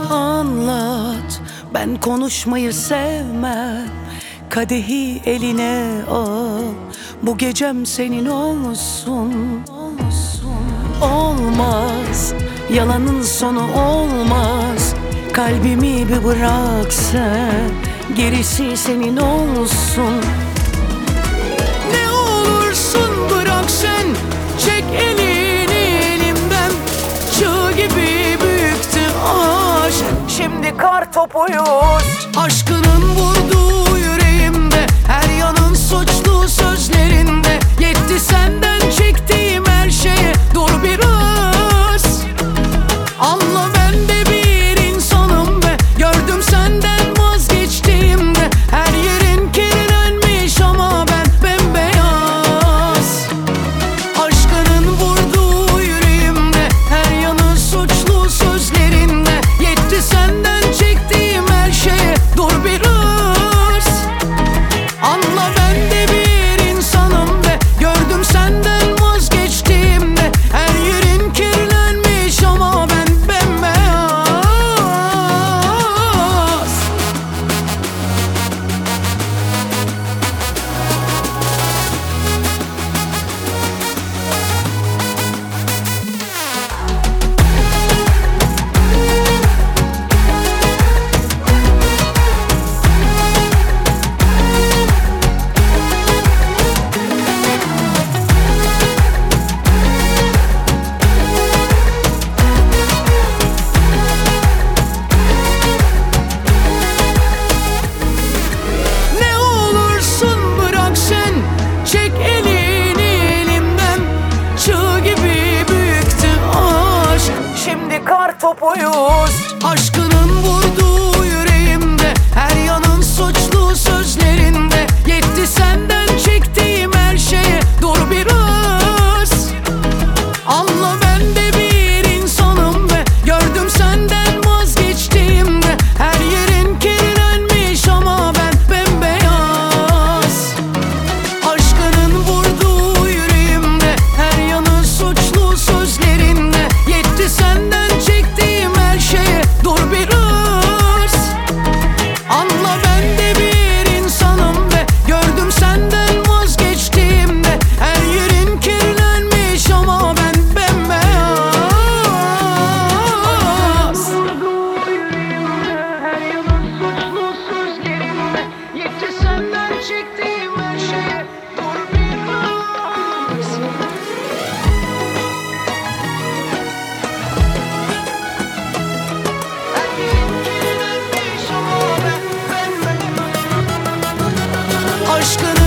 Anlat, ben konuşmayı sevmem. Kadehi eline al, bu gecem senin olsun. Olmaz, yalanın sonu olmaz. Kalbimi bir bırak sen, gerisi senin olsun. Ne olursun bırak sen, çek elini elimden. Çığ gibi büyüktü aşk, şimdi kar topuyuz. Aşkının vurduğu yüreğimde, her yanın suçlu sözlerinde. Yetti senden çektiğim her şeye, dur biraz. Anla ben de bir insanım ve gördüm senden vazgeçtiğimde. Her yerin kirlenmiş ama ben bembeyaz. Aşkının vurduğu yüreğimde, her yanı suçlu sözlerinde. Yetti senden çektiğim her şeye, dur biraz. Anla ben de bir insanım ve gördüm senden vazgeçtiğimde. Her yerin kirlenmiş ama ben bembeyaz. Ne olursun bırak sen, çek elini elimden. Çığ gibi büyüktü aşk, şimdi kar topuyuz. Aşkının vurduğu yüreğimde, her yanın suçlu sözlerinde. Yetti senden çektiğim her şeye, dur biraz. Anla ben de bir insanım ve gördüm senden vazgeçtiğimde. Her yerin kirlenmiş ama ben bembeyaz. Aşkının vurduğu yüreğimde, her yanı suçlu sözlerinde. Yetti senden çektiğim her şeye, dur biraz. Anla ben de bir insanım ve gördüm senden vazgeçtiğimde. Her yerin kirlenmiş ama ben bembeyaz. Her yanın suçlu sözlerinde. Yetti senden çektiğim her şeye, dur biraz. Her yerin kirlenmiş ama ben bembeyaz. Aşkın